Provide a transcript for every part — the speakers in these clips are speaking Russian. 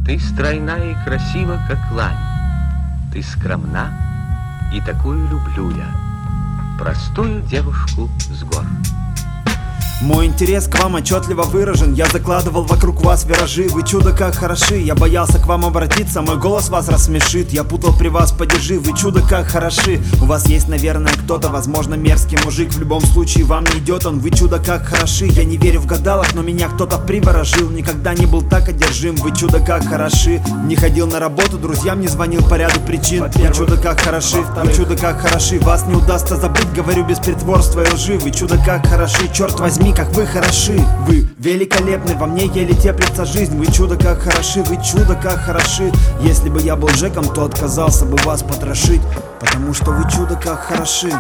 Ты стройна и красива, как лань. Ты скромна, и такую люблю я, простую девушку с гор. Мой интерес к вам отчетливо выражен. Я закладывал вокруг вас виражи. Вы чудо как хороши. Я боялся к вам обратиться, мой голос вас рассмешит. Я путал при вас падежи. Вы чудо как хороши. У вас есть, наверное, кто-то, возможно, мерзкий мужик. В любом случае вам не идет он. Вы чудо как хороши. Я не верю в гадалок, но меня кто-то приворожил. Никогда не был так одержим. Вы чудо как хороши. Не ходил на работу, друзьям не звонил по ряду причин. Вы чудо как хороши. Вы чудо как хороши. Вас не удастся забыть, говорю без притворства и лжи. Вы чудо как хороши. Черт возьми, как вы хороши. Вы великолепны, во мне еле теплится жизнь. Вы чудо как хороши, вы чудо как хороши. Если бы я был Джеком, то отказался бы вас потрошить, потому что вы чудо как хороши.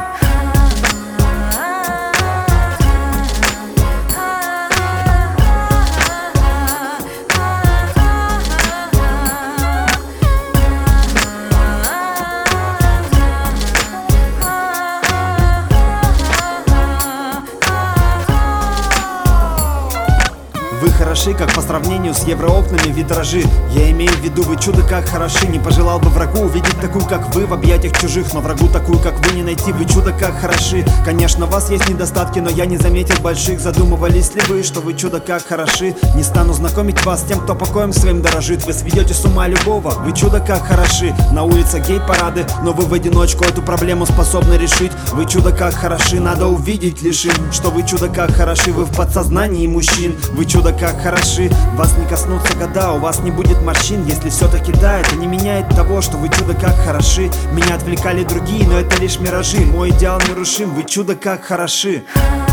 Вы хороши, как по сравнению с евроокнами витражи. Я имею в виду, вы чудо как хороши. Не пожелал бы врагу увидеть такую, как вы, в объятиях чужих. Но врагу такую, как вы, не найти. Вы чудо как хороши. Конечно, у вас есть недостатки, но я не заметил больших. Задумывались ли вы, что вы чудо как хороши? Не стану знакомить вас с тем, кто покоем своим дорожит. Вы сведете с ума любого, вы чудо как хороши. На улицах гей-парады, но вы в одиночку эту проблему способны решить. Вы чудо как хороши, надо увидеть лишь им, что вы чудо как хороши. Вы в подсознании мужчин, вы чудо как хороши. Вас не коснутся года, у вас не будет морщин. Если все-таки да, это не меняет того, что вы чудо как хороши. Меня отвлекали другие, но это лишь миражи. Мой идеал нерушим, вы чудо как хороши.